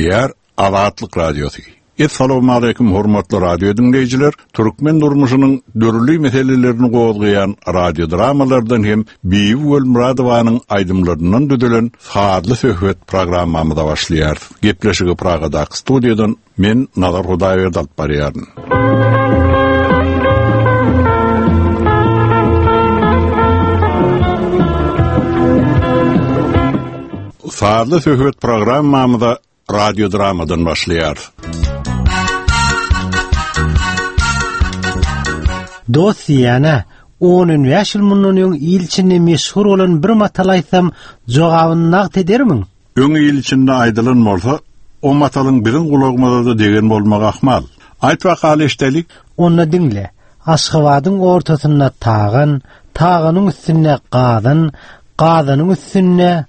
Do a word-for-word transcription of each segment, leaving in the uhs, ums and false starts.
başlaýar Azatlyk Radiosu. Assalamu alaykum hormatly radio dinleyijiler. Türkmen durmuşynyň dörli meselelerini gowlayan radio dramalardan hem Biýik Ölmuradowanyň aýdymlaryndan düdülen saatly söhbet programmamyza başlaýar. Gepleşigi Pragadaky studiýadan men Nazar Hudaýew alyp barýaryn. Saatly söhbet programmamyza radio dramadan başlaýar. Dosyana onun ýaşyl munnyň ilçinde meşhur olan bir matal aýsam, jogabyny nagt edermiň? Öň ilçinde aýdylan bolsa, o matalyň birin gulagymda da degen bolmak ahmal. Aýtwa galy eşdelik. Onu dinle. Aşgabatyň ortasyna tagan, taganyň üstüne gadan, gadanyň üstüne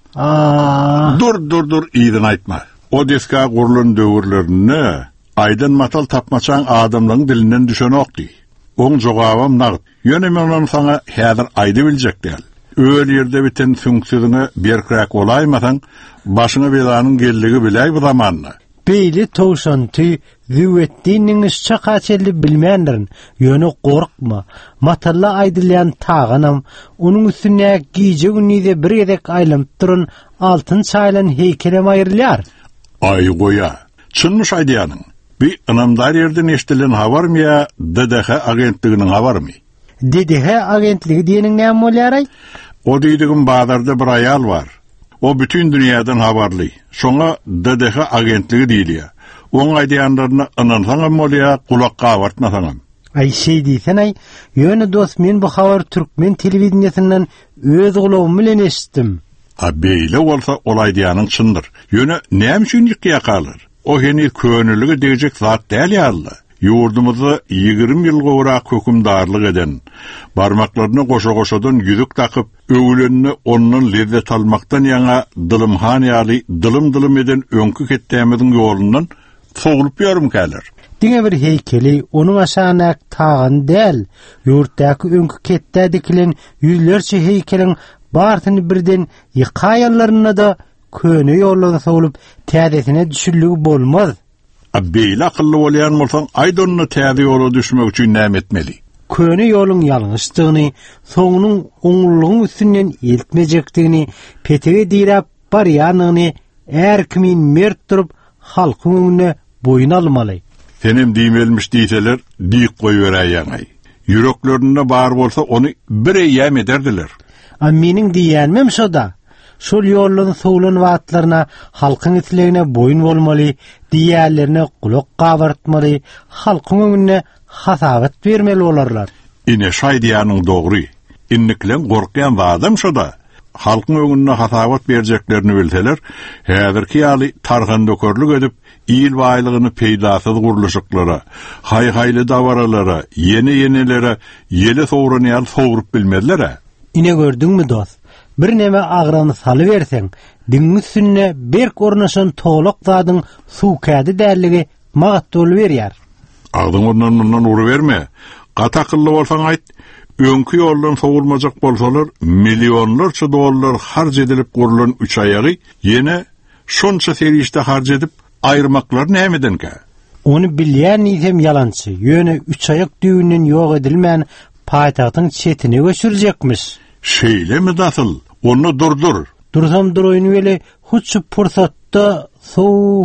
aa. Dur dur dur ýygyny aýtma. O deska gurulan döwürlerini aýdan matal tapmaçan adamlaryň dilinden düşen okdy. Oň jogabam nagt. Ýöne men onu saňa häzir aýdy biljek däl. Öýle ýerde biten funksyonyny berkrak olaýmasaň, başyna belanyň geldigi biläý bu zamanda. Beýle towşanty züwetdiniň işçe kaçely bilmändirin. Ýöne gorkma. Matalla aýdylýan taganam, onuň üstüne giýje günnize bir gedek aýlanıp durun altyn çaýlan heýkelem aýrylýar. Ay goýa. Çynmyş aýdýanyň. Bir ynamdar ýerden eşdilen habarmy ýa D D H agentliginiň habarmy? D D H agentligi diýeniň näme bolýar? O diýdigim bazarda bir aýal bar. O bütün dünýäden habarly. Şoňa D D H agentligi diýilýär. Oň aýdýanlaryna ynansaňam bolýar, kulakka awartmasaňam. Ay şey diýsen ay, ýöne dost men bu habar Türkmen telewizionynyň öz gulagym bilen eşitdim. A beýle bolsa ol aýdýanyň çyndyr. Ýöne näme üçin ýykýa kalar? O heni könüllüge degecek zat däl ýaly. Ýurdumyzda ýygrimi ýyl gowrak hökümdarlyk eden, barmaklaryna goşa-goşadan ýüzük takyp, öwlenini ondan lezzet almakdan ýaňa dylymhan ýaly dylym-dylym eden öňkü ketdämiziň ýolundan sogulup ýörüm käler. Diňe bir heýkeli onuň aşagyna tagan däl, ýurtdaky öňkü ketdä dikilen ýüzlerçe heýkeliň bartyny birden ýykaýanlaryna da köne ýollara sogulup täzesine düşürligi bolmaz. Beýle akylly bolýan bolsaň, aýdanyna täze ýola düşmek üçin näme etmeli? Köne ýoluň ýalňyşdygyny, soňunyň oňlugyň üstünden eltmejekdigini, petege diýip barýanyny her kimin mert durup halkyň öňüne boyun almaly. Senem diýmelmiş diýseler, diýip goýberýär. Yüreklerinde bar bolsa onu bir eýem ederdiler. A meniň diýänmem şoda. Şol ýolların sowlan wagtlaryna halkyň itlegine boyun bolmaly, diýerlerine kulak gabartmaly, halkyň öňüne hasabat bermeli bolarlar. Ine şaýdýanyň dogry. Inniklen gorkýan adam şoda. Halkyň öňüne hasabat berjeklerini bilseler, häzirki ýaly tarhan dökörlük edip, ýyl baýlygyny peýdasyz guruluşyklara, haý-haýly dawaralara, ýene-ýenelere, ýele sowranýar sowrup bilmezler. Ine gördüňmi dost? Bir neme agrany saly berseň, diňiň üstüne berk ornaşan toğlak zadyň suwkädi därligi magat dolu berýär. Agdyň ondan mundan ury berme. Gatakylly bolsaň aýt, öňkü ýoldan sowulmajak bolsalar, millionlarça dollar harj edilip gurulan üç aýagy ýene şonça serişde harj edip aýyrmaklar nämedenkä? Onu bilýän ýetem ýalançy. Ýöne üç aýak düýünden ýok edilmän paýtagtyň çetine göçürecekmiş. Şeýlemi dasyl? Onu durdur. Dursam duroyunu öyle huçu pursatda sow.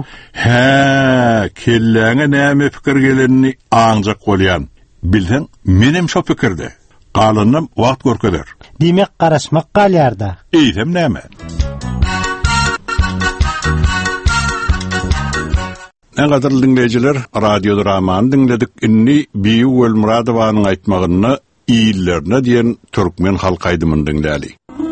He, kelläňe näme pikir gelenini aňjak bolýan. Bilsen, menem şo pikirde. Galanyň wagt görkezler. Diýmek garaşmak galýarda. Eýsem näme? Nägadyrly dinleýijiler, radio dramany dinledik. Inni Biýik Ölmuradowanyň aýtmagyny iýillerine diýen türkmen halk aýdymyny dinläli.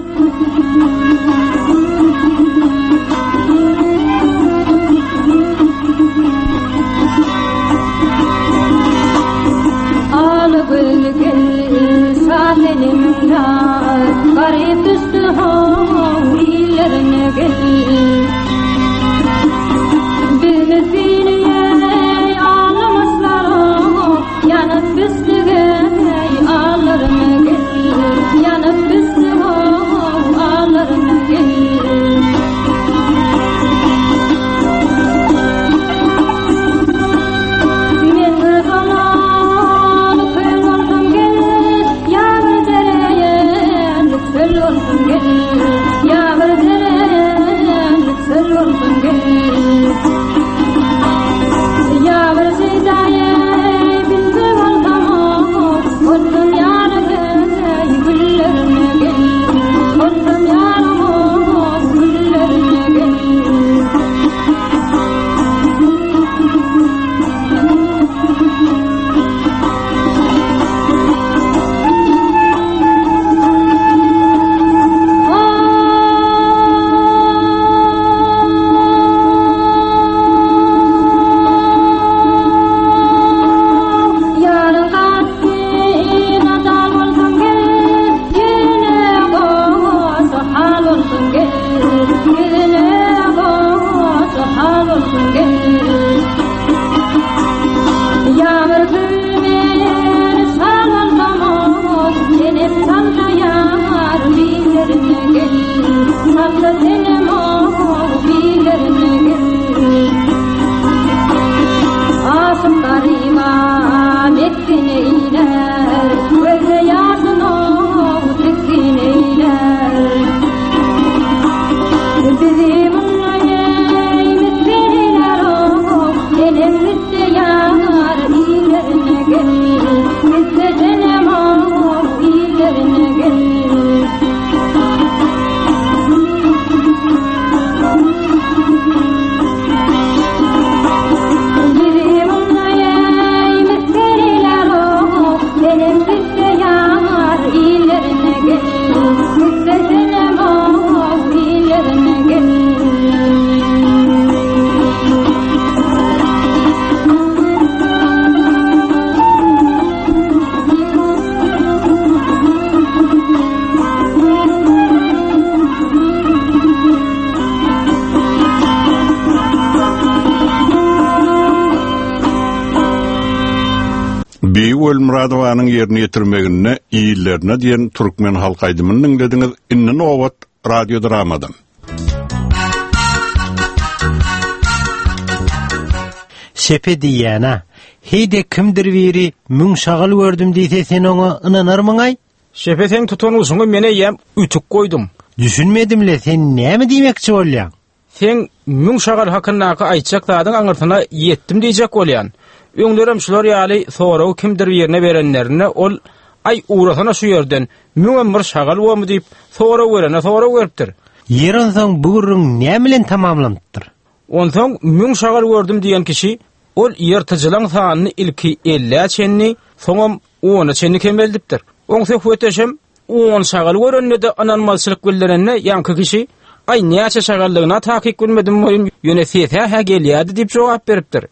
Garip üstü hav ilerine gel Bilmezine ağlamaslar Yanıp üstüge ağlarına gel Yanıp üstüge ağlarına gel Biwel Muradowanyň ýerine ýetirmegine iýillerine diýen türkmen halk aýdymyny dinlediňiz. Inni Nowat radio dramadan. Şepe diýýäna, heyde kimdir biri müň şagal gördüm diýse sen oňa ynanarmyň aý? Şepe sen tutan usuňy mene ýem ütük goýdum. Düşünmedimle sen näme diýmekçi bolýan? Sen müň şagal hakyndaky aýtjak zadyň aňyrtyna ýetdim diýjek bolýan. Öňlerim şular ýaly soraw kimdir ýerine berenlerine ol ay uğrasana şu ýerden müň bir şagal bolmy diýip soraw berene soraw beripdir. Ýerin soň bu gurrun näme bilen tamamlandyr? Ondan müň şagal gördüm diýen kişi ol ýertijylaň sanyny ilki elli çenni, soňam on çenni kemeldipdir. Oň söhbeteşem on şagal görende de ananmalçylyk bildirenne ýanky kişi ay näçe şagallygyna takyk bilmedim moýun ýöne sese ha gelýärdi diýip jogap beripdir.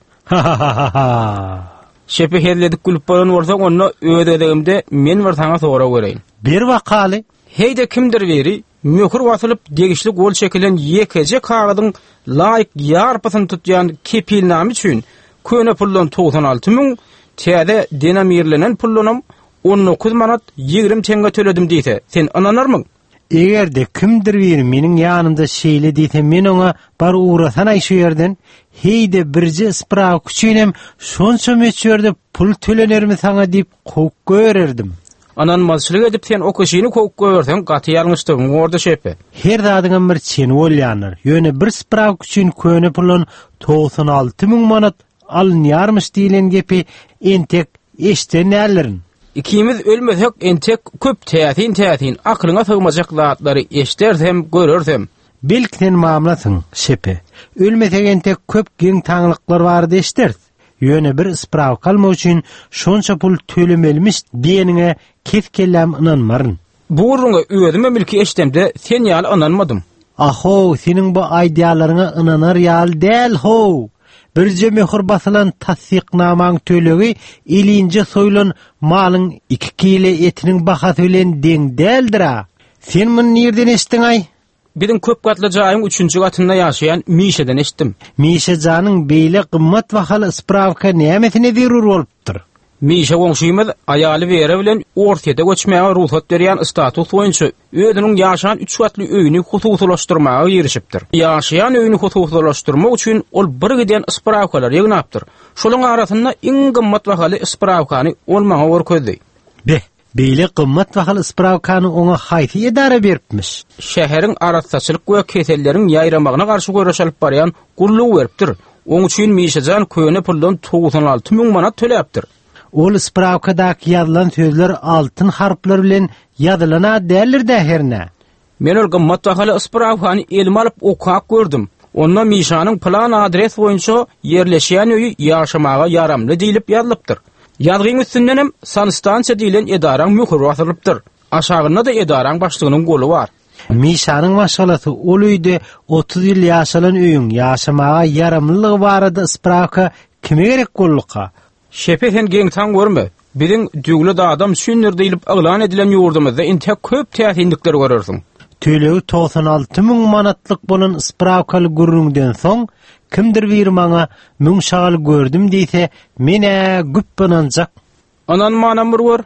Şepe herledik gülüp bolan bolsa onu ödedegimde men bir taňa sora bereýin. Bir wakaly heyde kimdir beri möhür wasylyp degişli gol çekilen ýekeje kagadyň laýyk ýarpasyny tutýan kepilnamy üçin köne pullon doksan alty müň täze denamirlenen pullonam on dokuz manat ýigrim teňe töledim diýse sen ananarmyň? Egerde kimdir biri meniň ýanymda şeýle diýse men oňa bar uğrasan aý şu ýerden heyde birji spraw küçünem şonça meçerde pul tölenermi saňa diýip goýup görerdim. Ananmalçylyk edip sen o kişini goýup görsen gaty ýalňyşdygyň orda şepe. Her zadyň bir çeni bolýanlar. Ýöne bir spraw küçün köne pulun doksan alty müň manat alınýarmyş diýilen gepi entek eşden nälerin. İkimiz ölmesek entek köp täsin täsin aklyňa sığmajak zatlary eşdersem görersem bilkden mamlasyň şepe. Ölmesek entek köp giň taňlyklar bardy eşders. Ýöne bir spraw kalmak üçin şonça pul tölemelmiş diýeniňe kefkelläm inanmaryn. Bu urunga özüme milki eşdemde sen ýaly ananmadym. Aho, seniň bu aýdýalaryňa inanar ýaly däl ho. Birje möhür basylan tassyqnamaň tölegi ilinje soýulan malyň iki kilo etiniň bahasy bilen deň däldir. Sen muny nerden eşitdiň aý? Biziň köp gatly jaýyň üçünji gatynda ýaşaýan Mişeden eşitdim. Mişe janyň beýle gymmat bahaly sprawka nämetine zerur bolupdyr? Mişe goňşymyz aýaly bere bilen ortada göçmäge ruhsat berýän status boýunça özüniň ýaşaýan üç gatly öýüni hususlaşdyrmaga girişipdir. Ýaşaýan öýüni hususlaşdyrmak üçin ol bir giden sprawkalar ýygnapdyr. Şolaryň arasynda iň gymmat bahaly sprawkany ol maňa görkezdi. Be, beýle gymmat bahaly sprawkany oňa haýsy edara beripmiş? Şäheriň aratsaçylyk we keselleriň ýaýramagyna garşy görüş alyp barýan gullugy beripdir. Oň üçin Mişejan köne puldan doksan alty müň manat töläpdir. Ol sprawkadaky ýazylan sözler altyn harplar bilen ýazylana dälir däherne. Men ol gymmat bahaly sprawkany elime alyp okap gördüm. Onda Mişanyň plan adres boýunça ýerleşýän öýü ýaşamaga ýaramly diýilip ýazylypdyr. Ýazgyň üstündenem sanstansiýa diýilen edaraň möhür basylypdyr. Aşagynda da edaraň başlygynyň goly bar. Mişanyň maşgalasy ol öýde otuz ýyl ýaşalan öýüň ýaşamaga ýaramlylygy barada sprawka kime gerek bolluka? Şepe sen geň taň görme. Biziň düýgüli de adam sünner diýilip aglan edilen ýurdumyzda inte köp täsinlikler görersiň. Tölegi doksan alty müň manatlyk bolan sprawkaly gurrundan soň kimdir bir maňa müň şagal gördüm diýse mene güppenanjak. Anan manam bir gör.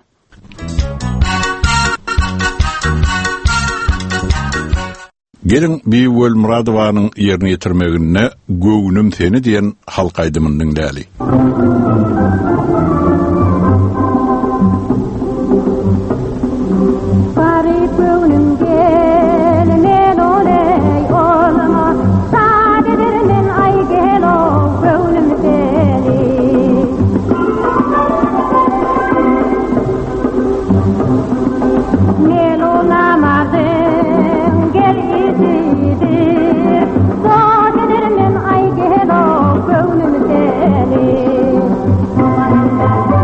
Gelin Biwel Muradowanyň ýerine ýetirmegine göwnüm seni diýen halk aýdymynyň däli. Thank you.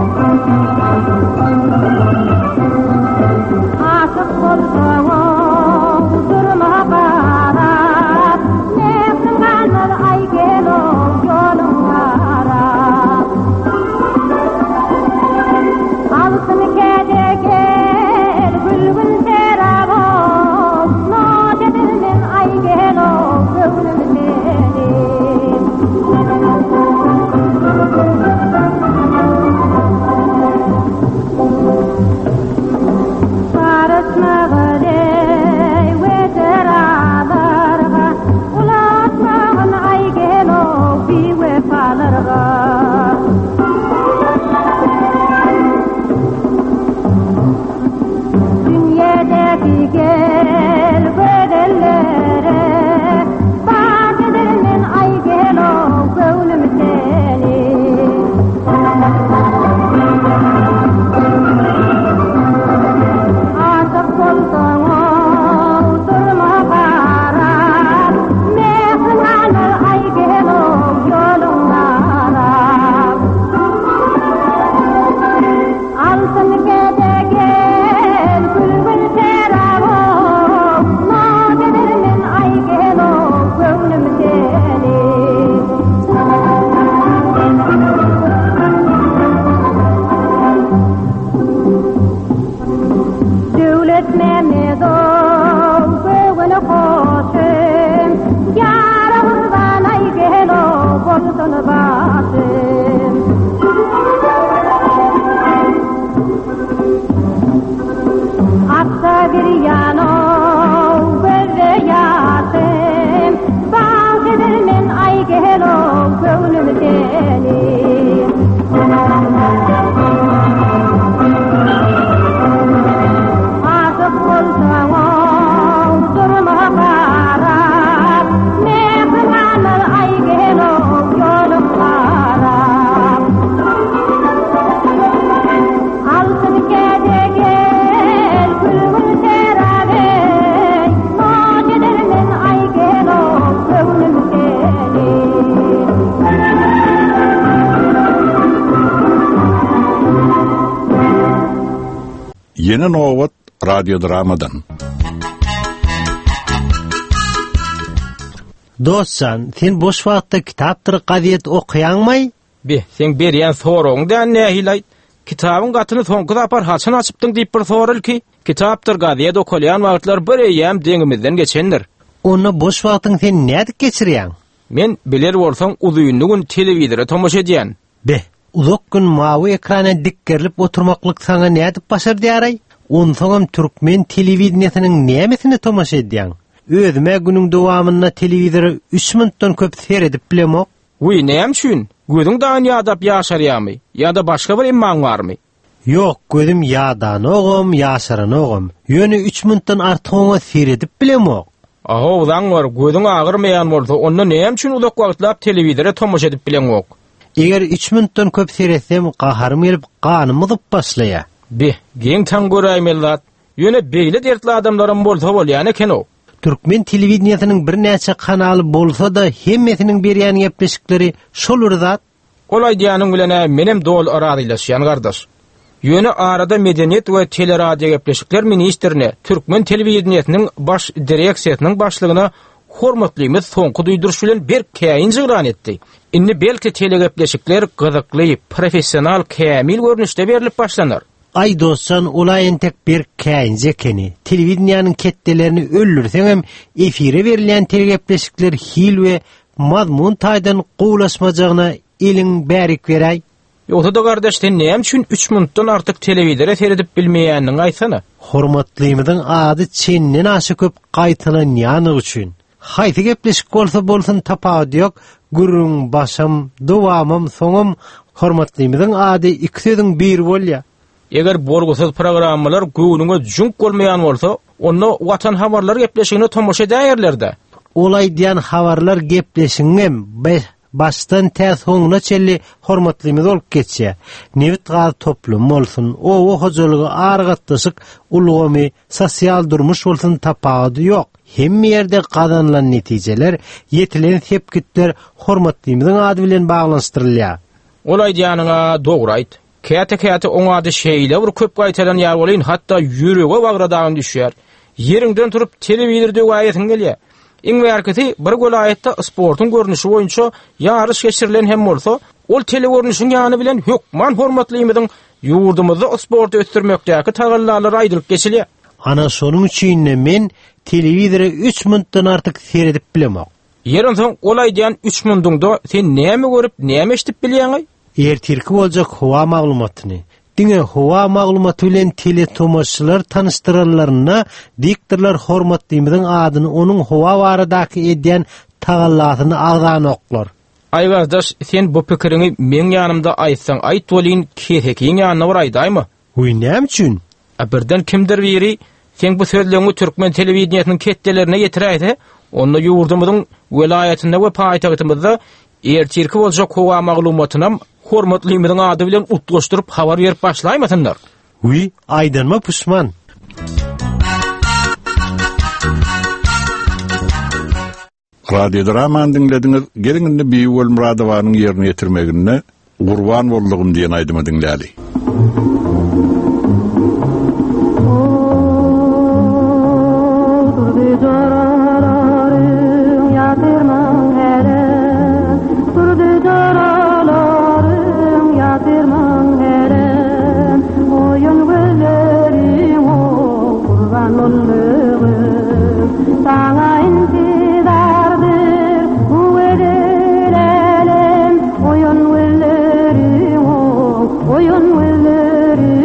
Yeni Nowat radiodramadan. Dostsan, sen boş wagtda kitaptyr gaziet okuyanmay? Be, sen berýän soragyňdan nähilay? Kitabyň gatyny soňky apar haçan açypdyň diýip bir soral ki, kitaptyr gaziet okulýan wagtlar bir eýem deňimizden geçendir. Onu boş wagtyň sen näde geçirýän? Men biler bolsaň uzunly gün telewizora tomoş edýän. Be, uzak gün mawy ekrana dikkerilip oturmaklyk saňa näde başar diýaray? Onsoňam türkmen telewizionynyň nämetini tomoş edýän? Özüme günüň dowamynda telewizora üç minutdan köp seredip bilemok. Uy, näme üçin? Gözüň daň ýadap ýaşarýarmy? Ýa-da başga bir imman barmy? Yok, gözüm ýadan ogum, ýaşaran ogum. Ýöne üç minutdan artyk oňa seredip bilemok. Aha, ulan var, gözüň agyrmaýan bolsa, onda näme üçin uzak wagtlap telewizora tomoş edip bilemok? Eger üç minutdan köp seretsem, gaharym gelip ganymy zyp başlaýar. Be, geň taň göräýmeli zat. Ýöne beýle dertli adamlarym bolsa bolýan eken o. Türkmen telewizionynyň bir näçe kanaly bolsa da hemmesiniň berýän gepleşikleri şol zat. Olay diýanyň bilen menem dol aradylaşýan gardaş. Ýöne arada Medeniyet we Teleradio gepleşikler ministrine Türkmen telewizionynyň baş direksiýasynyň başlygyna hormatlymy soňky duýduruş bilen bir käýin jyran etdi. Indi belki telegepleşikler gyzykly, professional, kämil görnüşde berilip başlanar. Ay dostsan, olayın tek bir käýin ekeni. Telewizionyanyň ketdelerini öldürseň hem efire berilen telegepleşikler hil we mazmun taýdan gowlaşmajagyna eliň bärik beräý. Ýoksa da gardaş, sen näme üçin üç minutdan artyk telewizora seredip bilmeýändiň aýtsana. Hormatlymyň ady çenlen aşy köp gaýtalanýany üçin. Haýsy gepleşik bolsa bolsun tapawdy ýok. Gürüň başam, dowamam, soňam hormatlymyň ady iki söziň bir bolýar. Eger borgusyz programmalar göwnüňe jünk bolmaýan bolsa, onda watan habarlar gepleşigine tomoş edýärler-de. Olay diýen habarlar gepleşiňem baştan täz soňuna çelli hormatlymyz bolup geçýär. Newit gaz toplum bolsun, o hojalygy argatdysyk, ulgamy, sosial durmuş bolsun tapawdy ýok. Hemme ýerde kazanılan netijeler, yetilen sepkitler hormatlymyzyň ady bilen baglanşdyrylýar. Olay diýanyňa dogry aýt. Käte-käte oňa da şeýle bir köp gaýtalan ýar bolýan, hatda ýürege bagradagyň düşýär. Ýeriňden turup telewizorda gaýatyň gelýär. Iň wärketi bir golaýatda sportyň görnüşi boýunça ýarış geçirilen hem bolsa, ol telewizornyň ýany bilen hökman hormatlymyzyň ýurdumyzda sport ötürmekdäki tagallary aýdylyp geçilýär. Ana şonuň üçin men telewizora üç minutdan artyk seredip bilemok. Ýerin soň olay diýen üç minutda sen näme görüp, näme eşitip bilýäň? Ertirki boljak howa maglumatyny. Diňe howa maglumaty bilen teletomoşçylar tanıştyrarlaryna diktorlar hormatlymyzyň adyny onuň howa baradaky edýän tagallatyny agdan oklar. Ay gardaş, sen bu pikirini men ýanymda aýtsaň, aýt bolýyn, kesekiň ýanyna baraýdaýmy? Uy, näme üçin? Birden kimdir biri, sen bu sözlerini Türkmen telewizionynyň ketdelerine getiräýdi, onda ýurdumyzyň welaýatynda we paýtagtymyzda ertirki boljak howa maglumatynam hormatlymyzyň ady bilen utgaşdyryp habar berip başlaýmasynlar. Uy, aýdanma puşman. Radiodrama dinlediňiz. Geliňinde Biýul Muradowanyň ýerine ýetirmegine gurban boldugym diýen aýdymy dinläli. Oyun willeri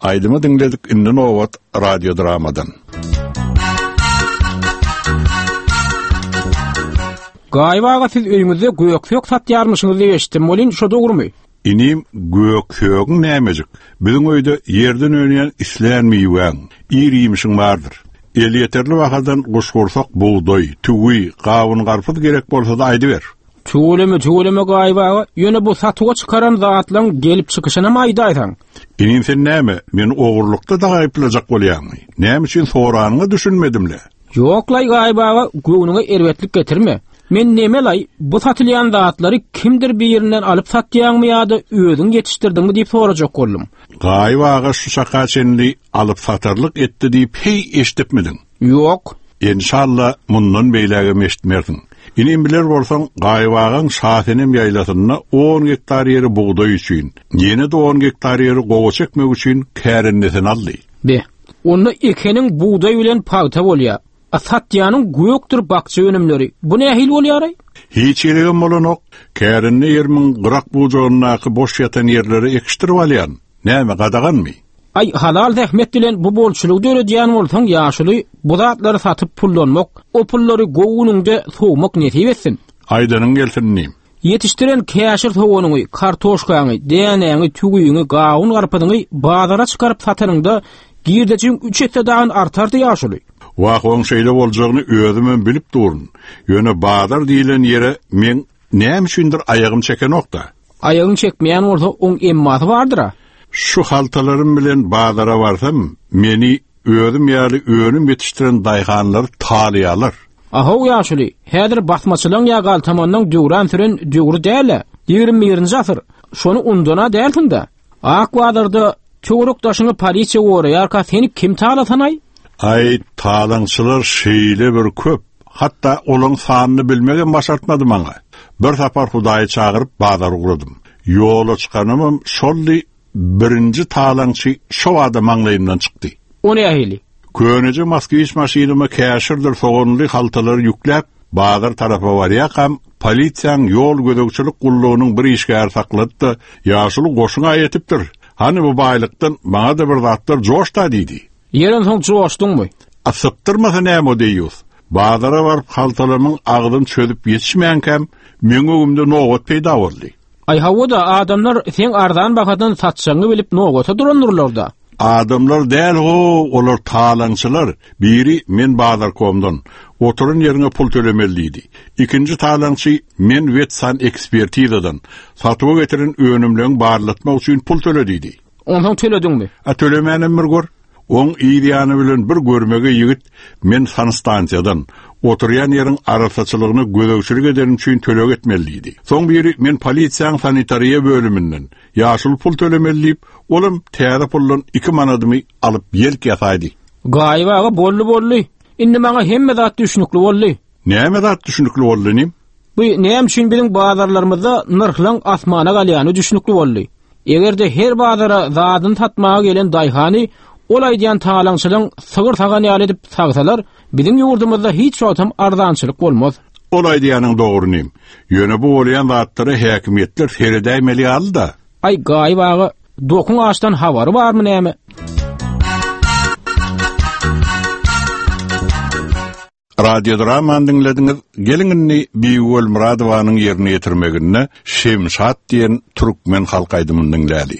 Aydymı dinledik Indi Nowat radio dramadan. Gaýbaga siz öýüňizde göýöksök satýarmyşyňyz diýip eşitdim. Bolin şo dogrymy? Inim göýöksögüň nämejik? Biziň öýde ýerden öňen islenmeýän, iriýmişiň bardyr. El yeterli wagtdan goşgursak buğday, tügüy, gawun garpyz gerek bolsa da aýdy ber. Tügüleme tügüleme gaýbaga ýöne bu satyga çykaran zatlaryň gelip çykyşyna mı aýdy aýsaň? Inim sen näme? Men ogurlukda da gaýpylajak bolýarmy? Näme üçin soranyňy düşünmedimle? Ýoklay gaýbaga göwnüňe erwetlik getirme. Men nemelay bu satylýan zatlary kimdir bir ýerinden alyp satýanmy ýa-da özüň ýetişdirdiňmi diýip sorajak boldum. Gaýbaga şu şakaçenli alyp satarlyk etdi diýip hey eşitipmidin? Ýok. İnşallah mundan beýläge eşitmersiň. Inim biler bolsaň gaýbagyň şahenem ýaylasyna on hektar ýeri buğday üçin, ýene de on hektar ýeri gowa çekmek üçin kärinnesen aldy. Be, onda ekeniň buğday bilen pagta bolýar. Asatyanın göktür bakçı önümleri. Bu ne ahil bolýar? Hiç elegem bolanok. Kärinni ýermiň gırak buğjağyndaky boş ýatan ýerleri ekiştirip alýan. Näme gadaganmy? Ay halal zähmet bilen bu bolçulukda öredýän bolsaň ýaşuly bu zatlary satyp pullanmak, o pullary gowunyňda sowmak nesip etsin. Aýdanyň gelsinnim. Yetiştiren käşir sowanyňy, kartoşkaňy, däneňi, tügüýüňi, gawun garpydyňy bazara çykaryp satanyňda girdeçiň üç etdäň artardy ýaşuly. Wagtyň şeýle boljagyny özüm bilip durun. Ýöne bazar diýilen ýere men näme üçindir aýagym çeken okda. Aýagyň çekmeýän bolsa oň emmasy bardyr. Şu haltalarym bilen bazara barsam, meni özüm ýaly önüm ýetişdiren daýhanlar talyýarlar. Aha ýaşuly, häzir basmaçylyň ýagal tamandan döwran süren döwri däle. ýygrimi birinji asyr. Şonu undana dälsinde. Akwadarda çöwrük daşyny polisiýa goraýarka seni kim talasanaý? Ay talaňçylar şeýle bir köp. Hatta olaň sanyny bilmegen başartmady maňa. Bir sapar Hudaýy çagyryp bazar gurdum. Ýola çykanymym şolly birinji talaňçy şo adam maňlaýymdan çykdy. O ne ahili? Köneje Moskwiç maşinamy käşirdir sogonly haltalary ýükläp bazar tarafa barýakam, polisiýaň ýol gödökçilik gullugynyň bir işgär saklatdy. Ýaşuly goşuňa aýetipdir. Hani bu baýlykdan maňa da bir zatlar joşda diýdi. Ýeren soň joşduňmy? Asyptyrmasa näme diýýüz? Bazara baryp haltalarymyň agdyn çözüp ýetişmeýänkam, meň öňümde nowat peýda boldy. Ay hawada adamlar sen ardan bakadan satşaňy bilip nowata duranurlarda. Adamlar däl o, olar talaňçylar. Biri men bazar komdan, oturun ýerine pul tölemeliydi. İkinji talaňçy men wetsan ekspertizadan, satyp getiren önümleň barlatmak üçin pul tölediydi. Ondan tölediňmi? A tölemänem bir gör. Oň ýa-ýany bilen bir görmege ýigit men sanstansiýadan oturýan ýeriň arasaçylygyny gödökçilik eden üçin tölek etmeliydi. Soň biri men polisiýaň sanitariýa bölüminden ýaşul pul tölemeliyip, olum täze puldan iki manadymy alyp ýelk ýasaýdy. Gaýbaga bolly bolly. Indi maňa hemme zat düşünükli bolly. Näme zat düşünükli bolly? Bu näme üçin biziň bazarlarymyzda narhlaň asmana galýany düşünükli bolly. Egerde her bazara zadyny tatmaga gelen daýhany olaýdan talaňçylyň sygyr tagan ýaly edip sagsalar, biziň ýurdumyzda hiç şotam arzançylyk bolmaz. Olaýdyanyň dogrunym. Ýöne bu bolýan zatlary häkimetler seredäýmeli aldy. Ay gaýbaga dokun ağaçdan hawary barmy näme? Radio dramanı dinlediňiz. Geliňini Biýgül Muradowanyň ýerine ýetirmegine Şemşat diýen türkmen halk aýdymyny dinläli.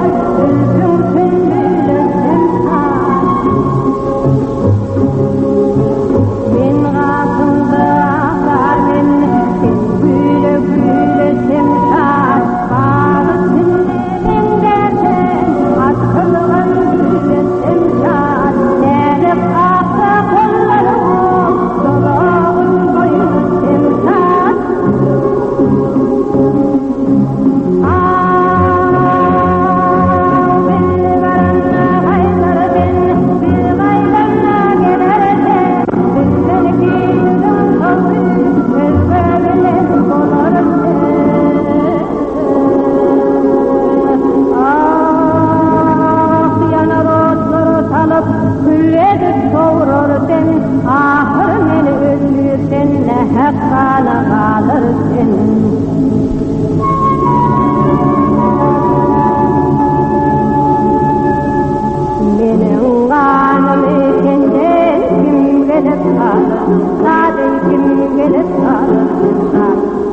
Thank you. sade kim gelip sarılsa.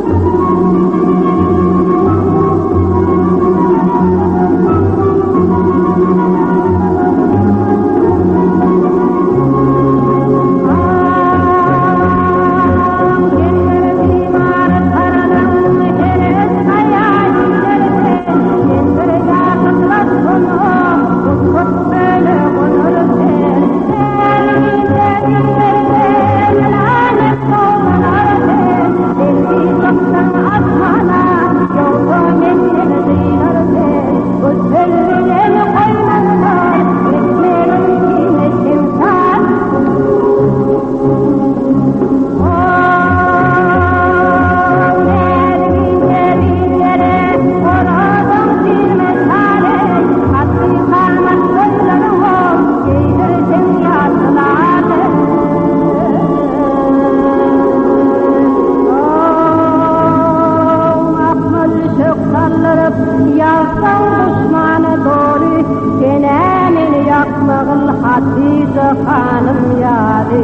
Hanım yâri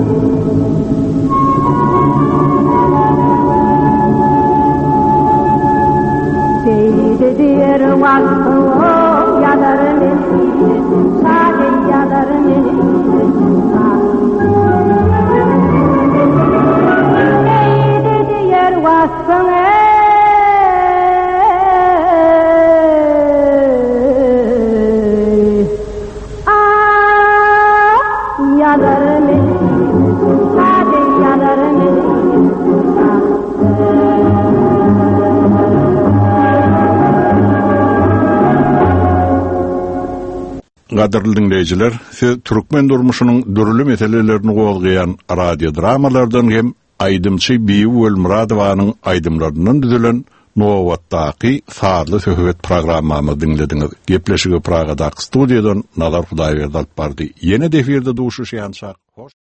Seydi diyer vakfı o yadarım elini Sade yadarım elini Seydi diyer vakfı Gaderli dinleyiciler, siz Türkmen durmuşunun dürlü meselelerini golgayan radyo dramalardan hem Aydımçı Biyu Elmuradova'nın aydımlarından düzülen Novat'taki saatli söhbet programmamı dinlediniz. Gepleşigi Praga'daki studiyadan Nazar Hudayverdi alp bardy. Yeni defirde duşuş yançak.